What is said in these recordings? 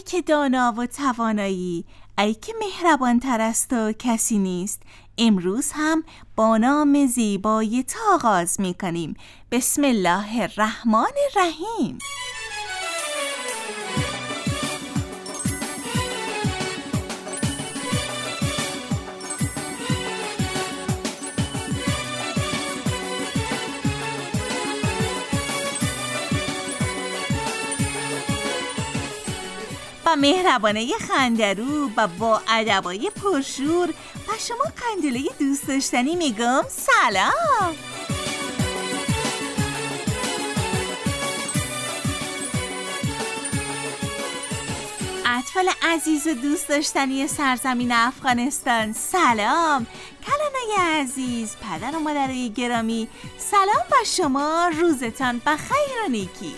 ای که دانا و توانایی، ای که مهربان تر است و کسی نیست. امروز هم با نام زیبای تو آغاز می کنیم. بسم الله الرحمن الرحیم. با مهربانه خندرو و با ادبای پرشور و شما قندیله دوست داشتنی میگم سلام. اطفال عزیز و دوست داشتنی سرزمین افغانستان سلام. کلانای عزیز، پدر و مادرای گرامی سلام و شما روزتان بخیر و نیکی.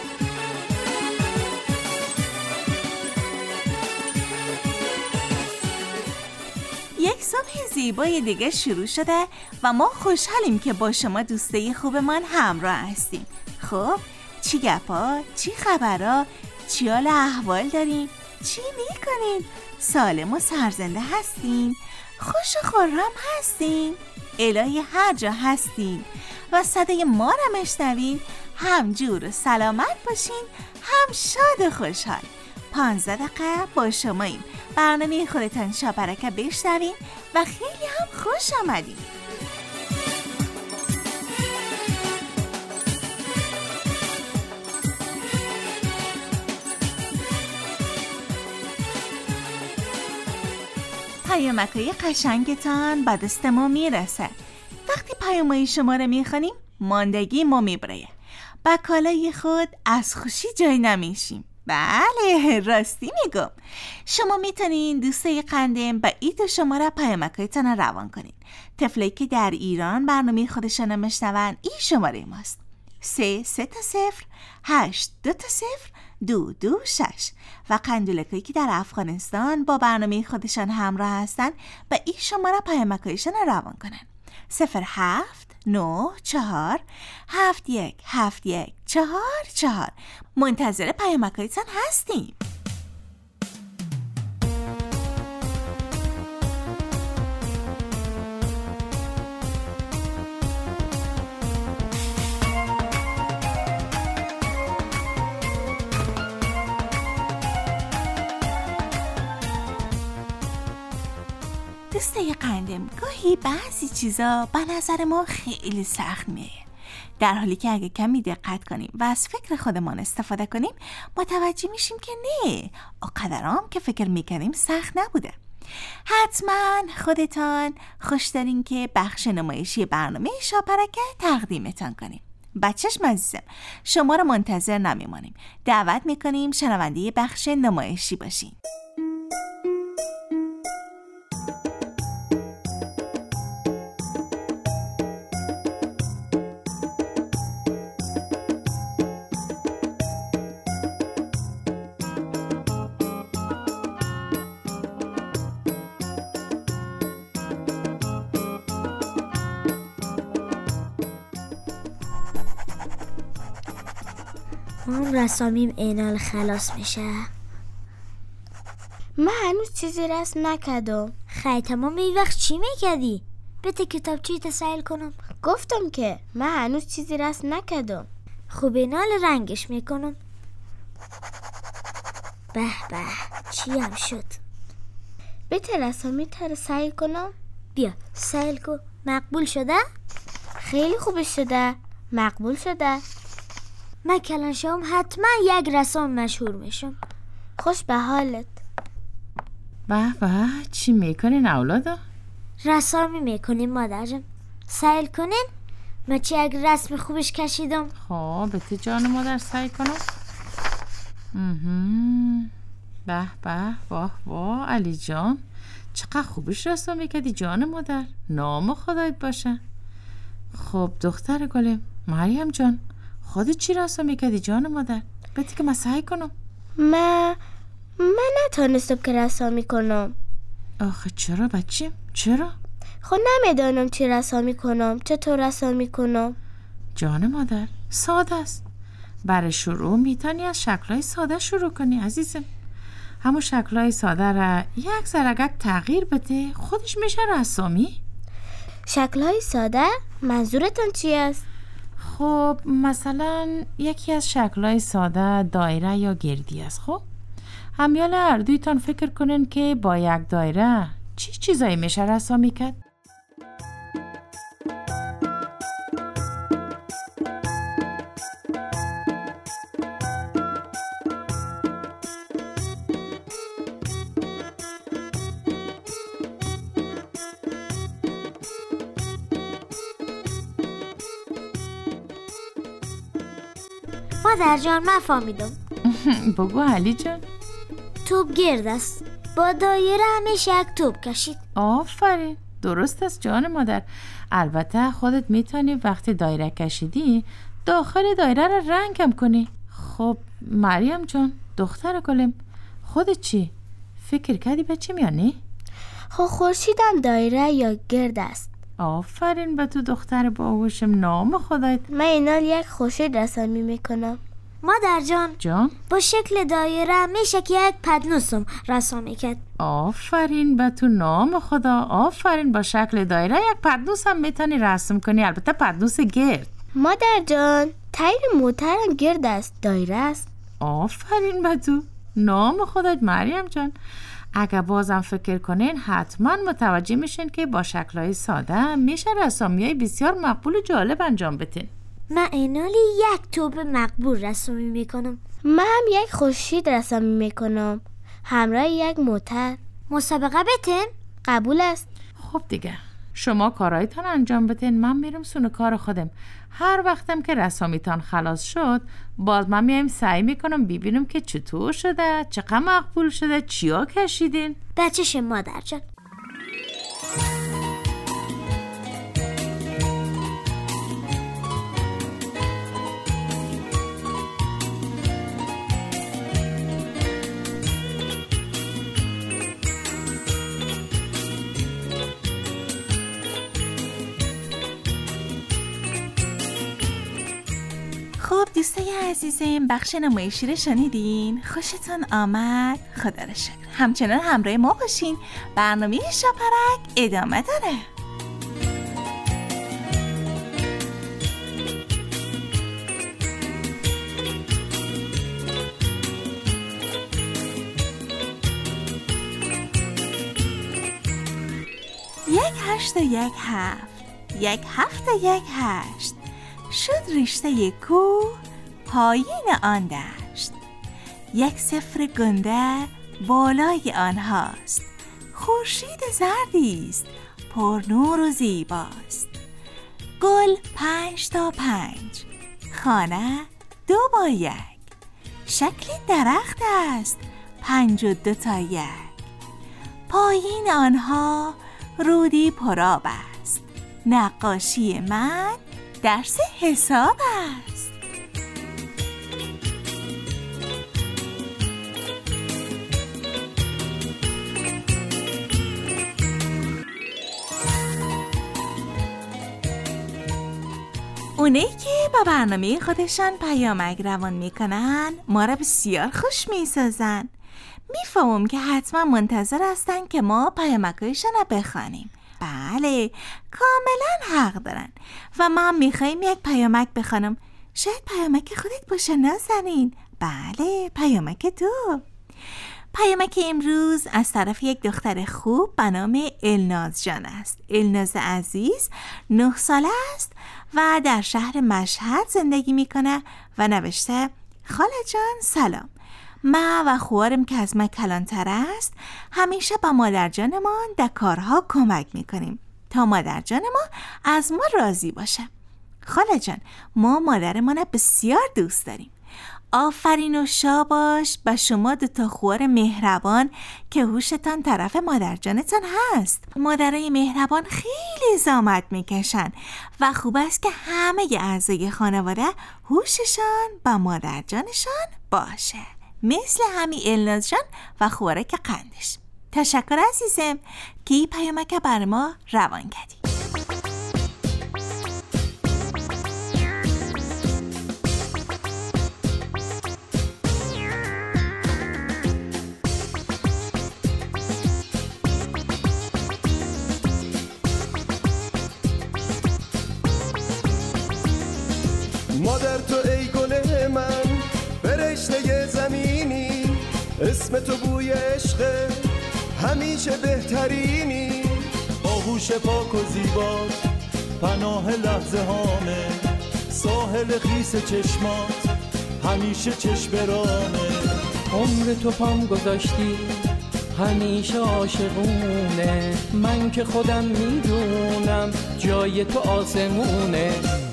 یک صبح زیبای دیگه شروع شده و ما خوشحالیم که با شما دوستای خوبمان همراه هستیم. خب چی گپا؟ چی خبرا؟ چی حال احوال دارین؟ چی میکنین؟ سالم و سرزنده هستین؟ خوش و خرم هستین؟ الهی هر جا هستین و صدای ما رو مشنوین، هم جور و سلامت باشین، هم شاد و خوشحال. 15 دقیقه با شماییم. برنامه خودتان شاپرکه بشنوین و خیلی هم خوش آمدین. پیامک‌های قشنگتان به دست ما میرسه. وقتی پیام‌های شما رو میخونیم ماندگی ما میبره. با کالای خود از خوشی جای نمیشیم. بله راستی میگم. شما میتونین دوستای قندم با ایت شما را پیامک‌هایتان روان کنین. طفلی که در ایران برنامه خودشان میشنون این شماره ماست: 3-3-0-8-2-0-2-2-6 و قندولکایی که در افغانستان با برنامه خودشان همراه هستن با این شماره پیامک‌هایشان روان کنن: 0-7-9-4-7-1-7-1-4-4. منتظر پیامک‌هایتان هستیم. دوستای قندم، گاهی بعضی چیزا به نظر ما خیلی سخت میه، در حالی که اگه کمی دقت کنیم و از فکر خودمان استفاده کنیم متوجه میشیم که نه، اونقدرام که فکر میکنیم سخت نبوده. حتما خودتان خوش دارین که بخش نمایشی برنامه شاپرکه تقدیمتان کنیم. بچه‌ش عزیزم، شما رو منتظر نمیمانیم. دعوت میکنیم شنونده بخش نمایشی باشین. اون رسامیم اینال خلاص میشه. من هنوز چیزی رسم نکردم. خیلی تمام این وقت چی میکردی؟ بده کتاب چی تسایل کنم. گفتم که من هنوز چیزی رسم نکردم. خوب اینال رنگش میکنم. به به چی هم شد. بده رسامی تر سایل کنم. بیا سایل کن. مقبول شده؟ خیلی خوب شده. مقبول شده. من کلان شام حتما یک رسام مشهور میشم. خوش به حالت. به به چی میکنین اولادا؟ رسامی میکنیم مادر جان. سایل کنین. من چی یک رسم خوبش کشیدم. خب بهت جان مادر سعی کنم. به به واه واه علی جان، چقدر خوبش رسم میکردی جان مادر. نام خدایت باشه. خب دختر گلم، مریم جان، خودت چی رسم میکردی جان مادر؟ بهتی که من سعی کنم. من نتونستم که رسامی کنم. آخه چرا بچیم؟ چرا؟ خب نمیدانم چی رسامی کنم. چطور رسامی کنم؟ جان مادر ساده است. برای شروع میتونی از شکلهای ساده شروع کنی عزیزم. همون شکلای ساده را یک ذره تغییر بده خودش میشه رسامی؟ شکل‌های ساده؟ منظورتون چی است؟ خب مثلا یکی از شکل‌های ساده دایره یا گردی است. خب همیال هر دویتان فکر کنین که با یک دایره چیزایی میشه رسامی کرد؟ مادر جان من فهمیدم. بگو علی جان. توپ گرد است، با دایره همیشه یک توپ کشید. آفرین، درست است جان مادر. البته خودت میتونی وقتی دایره کشیدی داخل دایره را رنگم کنی. خب مریم جان دختر گلم، خودت چی؟ فکر کردی به چی میانی؟ خب خورشیدم دایره یا گرد است. آفرین به تو دختر باهوشم، نام خدایت. من اینال یک خورشید رسامی میکنم. مادر جان با شکل دایره میشه که یک پدنوسم رسامی کرد. آفرین به تو نام خدا. آفرین با شکل دایره یک پدنوس هم میتونی رسم کنی، البته پدنوس گرد. مادر جان تایر موترم گرد است، دایره است. آفرین به تو نام خدایت مریم جان. اگه بازم فکر کنین حتما متوجه میشین که با شکلهای ساده میشه رسامیای بسیار مقبول و جالب انجام بدین. من اینالی یک توپ مقبول رسامی میکنم. من هم یک خورشید رسامی میکنم همراه یک موتر. مسابقه بتین؟ قبول است. خب دیگه شما کارایتان انجام بدین، من میرم سونو کار خودم. هر وقتم که رسامیتان خلاص شد باز من میایم سعی میکنم ببینم که چطور شده، چقدر مقبول شده، چیا کشیدین. بچه‌ش مادر جان. خب دوستای عزیزم بخش نمایشی رو شنیدین؟ خوشتون آمد؟ خدا رو شکر. همچنان همراه ما باشین، برنامه شاپرک ادامه داره. یک هشت و یک هفت، یک هفت و یک هشت، شد رشته کوه پایین آن دشت. یک صفر گنده بالای آنهاست، خورشید زردی است پر نور و زیباست. گل 5 تا 5، خانه 2 با 1، شکل درخت است 52 تا 1. پایین آنها رودی پرآب است، نقاشی من درس حساب است. اونایی که با برنامه خودشان پیامک روان میکنن ما را بسیار خوش میسازن. میفهمم که حتما منتظر هستن که ما پیامکایشان را بخوانیم. بله کاملا حق دارن و من میخوایم یک پیامک بخوانم. شاید پیامک خودت باشه نازنین. بله پیامک تو. پیامک امروز از طرف یک دختر خوب به نام الناز جان است. الناز عزیز 9 ساله است و در شهر مشهد زندگی میکنه و نوشته: خاله جان سلام، من و خوارم که از من کلانتر است همیشه با مادر جانمان در کارها کمک میکنیم تا مادر جان ما از ما راضی باشه. خاله جان ما مادرمان بسیار دوست داریم. آفرین و شاباش به شما 2 خوار مهربان که هوشتان طرف مادر جانتان هست. مادرای مهربان خیلی زحمت میکشن و خوب است که همه اعضای خانواده هوششان با مادر جانشان باشه، مثل همین الناز جان و خوارک قندش. تشکر عزیزم که این پیامک بر ما روان کردی. مادر تو ای گل من فرشته زمینی، اسم تو بوی عشق همیشه بهترینی. آغوش پاک و زیبات پناه لحظه هامه، ساحل خیس چشمات همیشه چشم رامه. عمر تو پام گذاشتی همیشه عاشقونه، من که خودم میدونم جای تو آسمونه.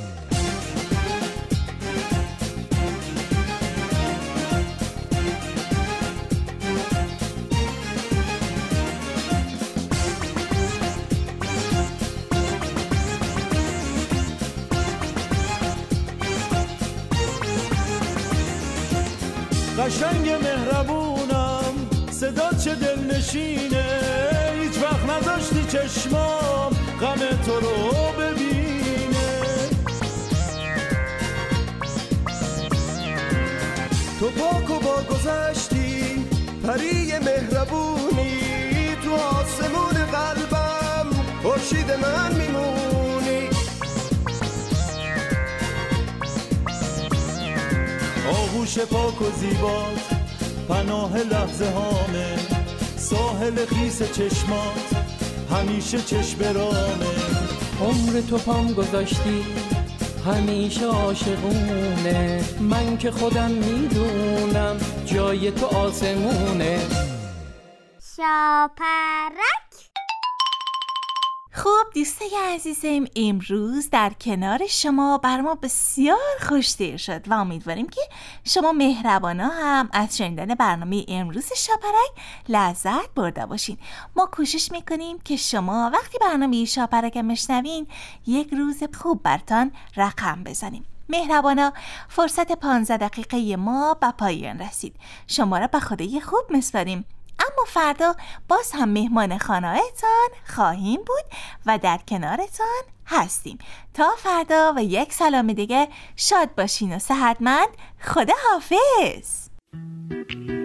قشنگ مهربونم صدات چه دلنشینه، هیچ وقت نذاشتی چشمام غم تو رو ببینه. تو پاک و با گذشتی پری مهربونی، تو آسمون قلبم خورشید من میمونی. آغوش پاک و زیبات پناه لحظه هامه، ساحل خیس چشمات همیشه چشم رامه. عمر تو پام گذاشتی همیشه عاشقونه، من که خودم میدونم جای تو آسمونه. شاپرک. خب دوستای عزیزم، امروز در کنار شما بر ما بسیار خوش‌تیر شد و امیدواریم که شما مهربانا هم از شنیدن برنامه امروز شاپرک لذت برده باشین. ما کوشش میکنیم که شما وقتی برنامه شاپرک میشنوین یک روز خوب برتان رقم بزنیم. مهربانا، فرصت 15 دقیقه ما به پایان رسید. شما را به خدای خوب میسپاریم، اما فردا باز هم مهمان خانه‌تان خواهیم بود و در کنارتان هستیم. تا فردا و یک سلام دیگه، شاد باشین و صحتمند. خدا حافظ.